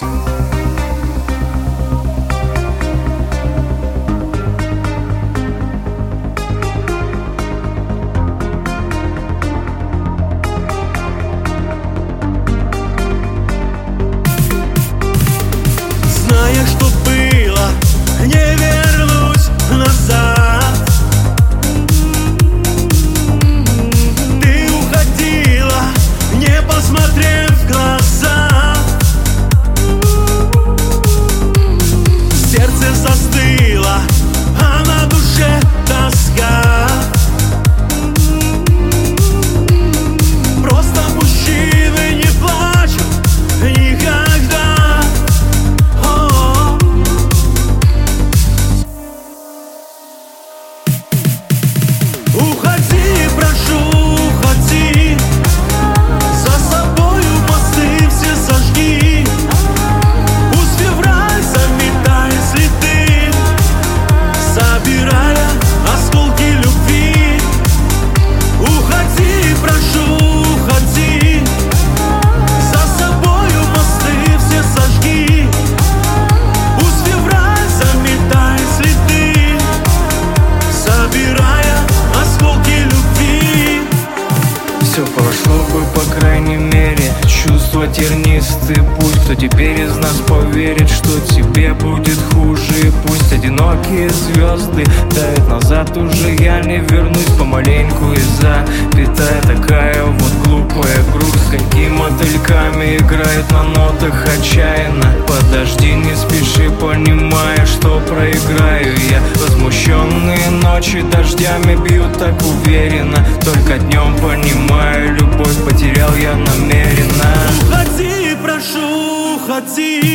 Зная, что было, не вернусь назад. Ты уходила, не посмотрев в глаза. Сердце застыло, а на душе тоска. Просто мужчины не плачут никогда. Уходи, прошу, уходи. За собою мосты все сожги. Пусть февраль заметает следы, собирая осколки любви. Уходи, прошу, уходи. За собою мосты все сожги. Пусть февраль заметает следы, собирая осколки любви. Все прошло бы, по крайней мере. Чувства тернистый путь. Кто теперь из нас поверит, что тебе будет хуже? Пусть одинокие звезды тают назад, уже я не вернусь. Помаленьку и запятая такая вот глупая грусть. Коньки мотыльками играют на нотах отчаянно. Подожди, не спеши, понимая, что проиграю я. Возмущенные ночи дождями бьют так уверенно. Только днем понимаю, любовь потерял я намеренно. Уходи, прошу, уходи.